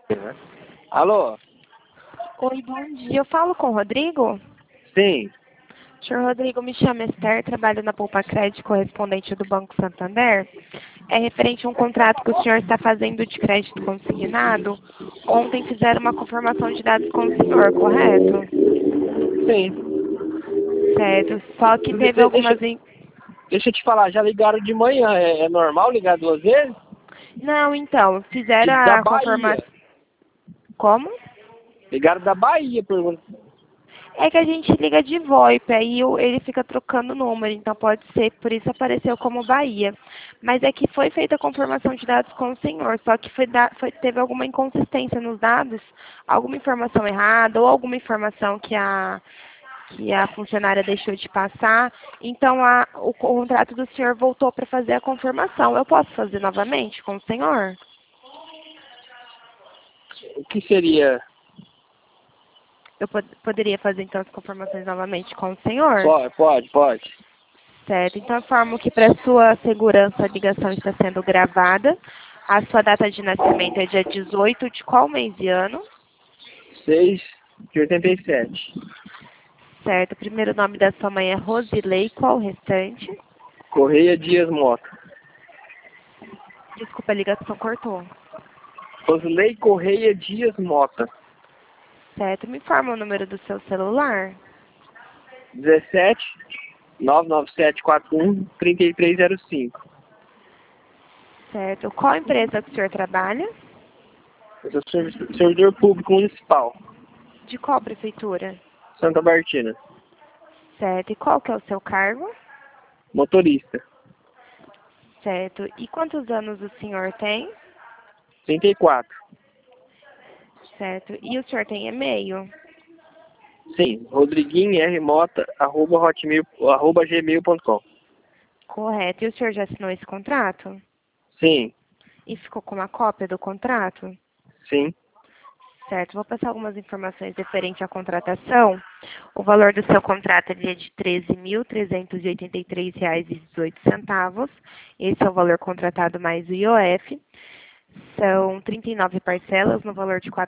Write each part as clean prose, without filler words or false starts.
Alô? Oi, bom dia. Eu falo com o Rodrigo? Sim. Senhor Rodrigo, me chamo Esther, trabalho na Poupa Crédito, correspondente do Banco Santander. É referente a um contrato que o senhor está fazendo de crédito consignado. Ontem fizeram uma confirmação de dados com o senhor, correto? Sim. Certo. Só que De- teve de- deixa, algumas... deixa eu te falar, já ligaram de manhã. É normal ligar 2 vezes? Não, então, fizeram Da a Bahia. confirmação... Como? Ligaram da Bahia, pergunta. É que a gente liga de VoIP, aí ele fica trocando número, então pode ser, por isso apareceu como Bahia. Mas é que foi feita a confirmação de dados com o senhor, só que teve alguma inconsistência nos dados, alguma informação errada ou alguma informação que a funcionária deixou de passar, então o contrato do senhor voltou para fazer a confirmação. Eu posso fazer novamente com o senhor? O que seria? Eu poderia fazer então as confirmações novamente com o senhor? Pode. Certo, então eu informo que para sua segurança a ligação está sendo gravada. A sua data de nascimento é dia 18 de qual mês e ano? 6 de 87. Certo, o primeiro nome da sua mãe é Rosilei, qual o restante? Correia Dias Mota. Desculpa, a ligação cortou. Rosilei Correia Dias Mota. Certo, me informa o número do seu celular. 17 99741 3305. Certo, qual empresa que o senhor trabalha? Eu sou servidor público municipal. De qual prefeitura? Santa Martina. Certo, e qual que é o seu cargo? Motorista. Certo, e quantos anos o senhor tem? 34. Certo, e o senhor tem e-mail? Sim. rodriguinho.rmota, @gmail.com. Correto, e o senhor já assinou esse contrato? Sim. E ficou com uma cópia do contrato? Sim. Certo, vou passar algumas informações referente à contratação. O valor do seu contrato é de R$ 13.383,18. Esse é o valor contratado mais o IOF. São 39 parcelas no valor de R$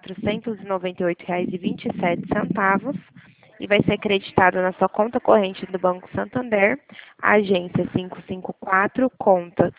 498,27. E vai ser acreditado na sua conta corrente do Banco Santander, agência 554, conta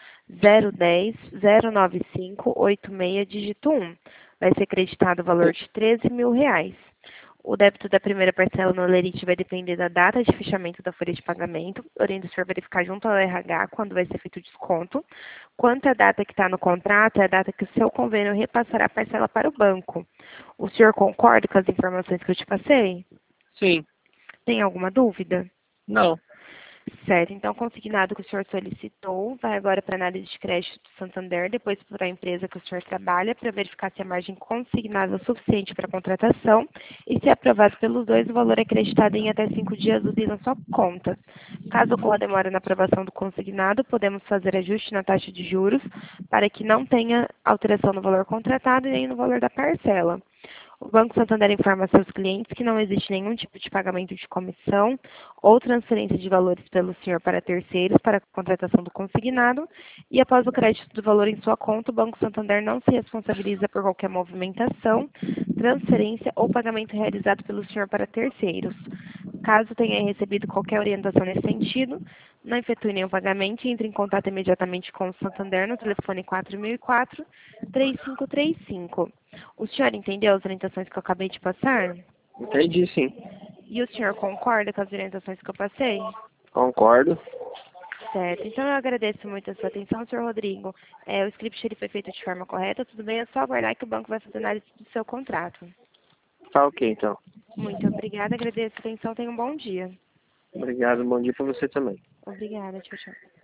010-095-86, dígito 1. Vai ser acreditado o valor de R$ 13.000. O débito da primeira parcela no Lerite vai depender da data de fechamento da folha de pagamento, porém, o senhor verificar junto ao RH quando vai ser feito o desconto. Quanto à data que está no contrato, é a data que o seu convênio repassará a parcela para o banco. O senhor concorda com as informações que eu te passei? Sim. Tem alguma dúvida? Não. Certo, então o consignado que o senhor solicitou vai agora para a análise de crédito do Santander, depois para a empresa que o senhor trabalha, para verificar se a margem consignada é suficiente para a contratação e, se aprovado pelos dois, o valor é acreditado em até 5 dias úteis na sua conta. Caso ocorra demora na aprovação do consignado, podemos fazer ajuste na taxa de juros para que não tenha alteração no valor contratado e nem no valor da parcela. O Banco Santander informa a seus clientes que não existe nenhum tipo de pagamento de comissão ou transferência de valores pelo senhor para terceiros para a contratação do consignado e, após o crédito do valor em sua conta, o Banco Santander não se responsabiliza por qualquer movimentação, transferência ou pagamento realizado pelo senhor para terceiros. Caso tenha recebido qualquer orientação nesse sentido, não efetue nenhum pagamento e entre em contato imediatamente com o Santander no telefone 4004-3535. O senhor entendeu as orientações que eu acabei de passar? Entendi, sim. E o senhor concorda com as orientações que eu passei? Concordo. Certo. Então eu agradeço muito a sua atenção, senhor Rodrigo. O script ele foi feito de forma correta, tudo bem? É só aguardar que o banco vai fazer análise do seu contrato. Tá ok, então. Muito obrigada, agradeço a atenção, tenha um bom dia. Obrigado, bom dia pra você também. Obrigada, tchau, tchau.